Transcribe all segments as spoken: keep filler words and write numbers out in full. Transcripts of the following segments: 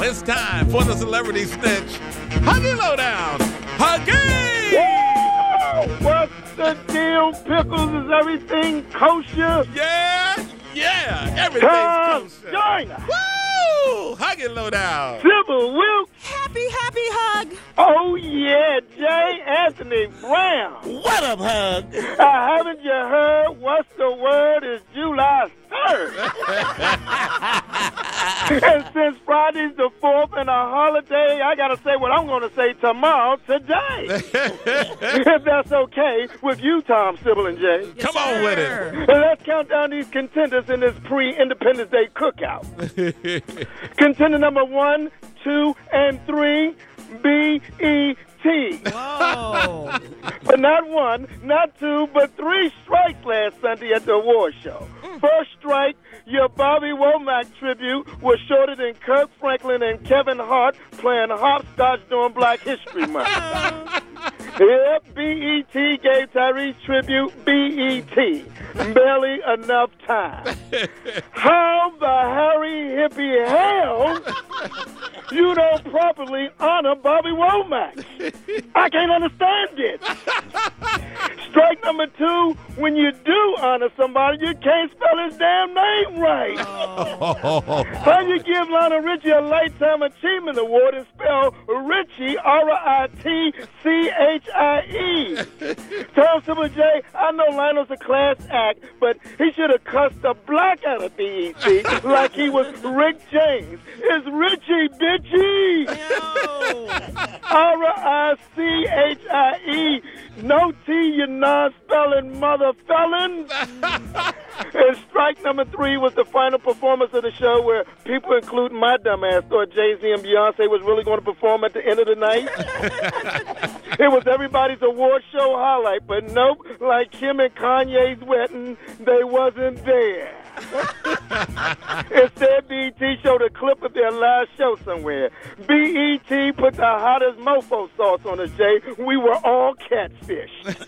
it's time for the Celebrity Snitch Huggy Lowdown. Huggy! Woo! What's the deal, Pickles? Is everything kosher? Yeah, yeah, everything's Tom kosher. Joyner. Woo! Huggy Lowdown. Sybil Wilkes. Happy, happy hug. Oh, yeah, J. Anthony Brown. What up, Hug? Uh, haven't you heard what's the word is July third? And since Friday's the fourth and a holiday, I got to say what I'm going to say tomorrow today. If that's okay with you, Tom, Sybil, and Jay. Yes, Come on sir. with it. Well, let's count down these contenders in this pre-Independence Day cookout. Contender number one, two, and three, B E T. Whoa. But not one, not two, but three strikes last Sunday at the award show. First strike, your Bobby Womack tribute was shorter than Kirk Franklin and Kevin Hart playing hopscotch during Black History Month. Yep, B E T gave Tyrese tribute B E T. Barely enough time. How the Harry hippie hell you don't properly honor Bobby Womack? I can't understand it. Strike number two, when you do honor somebody, you can't spell his damn name right. Oh. How you give Lionel Richie a Lifetime Achievement Award and spell Richie, R I T C H I E? Tom Sybil J, I know Lionel's a class act, but he should have cussed the black out of B E T like he was Rick James. It's Richie, bitchy! No. R I C H I E. No T, you non-spelling mother felon. And strike number three was the final performance of the show where people, including my dumbass, thought Jay-Z and Beyonce was really going to perform at the end of the night. It was everybody's award show highlight, but nope, like Kim and Kanye's wedding, they wasn't there. Instead, B E T showed a clip of their live show somewhere. B E T put the hottest mofo sauce on us, Jay. We were all catfish.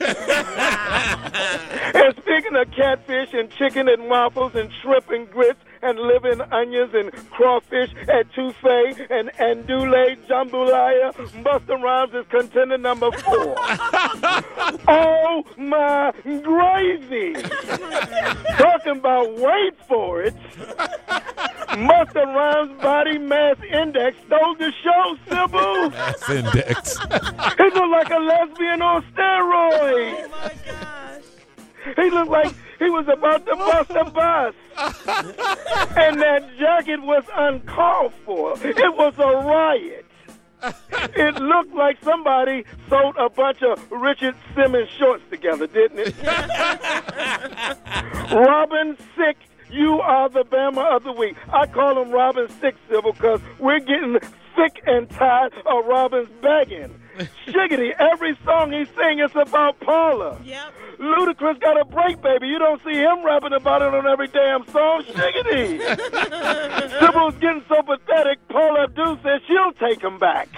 And speaking of catfish and chicken and waffles and shrimp and grits and living onions and crawfish and touffee and andouille jambalaya, Busta Rhymes is contender number four. Oh, my gravy. Talking about wait for it. Busta Rhymes Body Mass Index stole the show, Sybil. Mass index. He looked like a lesbian on steroids. Oh, my gosh. He looked like he was about to bust a bus. And that jacket was uncalled for. It was a riot. It looked like somebody sewed a bunch of Richard Simmons shorts together, didn't it? Robin Sick, you are the Bama of the week. I call him Robin Sick, Sybil, because we're getting sick and tired of Robin's begging. Shiggity, every song he sings is about Paula. Yep. Ludacris got a break, baby. You don't see him rapping about it on every damn song. Shiggity. Sybil's getting so pathetic, Paula Abdul said she'll take him back.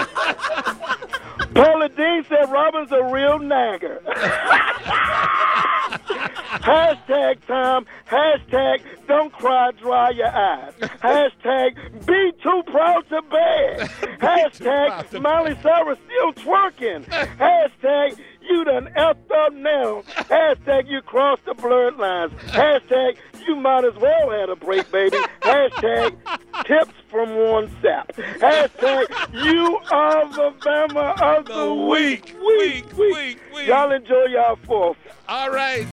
Paula Dean said Robin's a real nagger. Hashtag time. Hashtag don't cry, dry your eyes. Hashtag be too proud to beg. Hashtag Miley Cyrus still twerking. Hashtag you done effed up now. Hashtag you crossed the blurred lines. Hashtag you might as well had a break, baby. Hashtag tips from one sap. Hashtag you are the Bama of the, The week. week, week, week, week. Y'all enjoy y'all fourth. All right.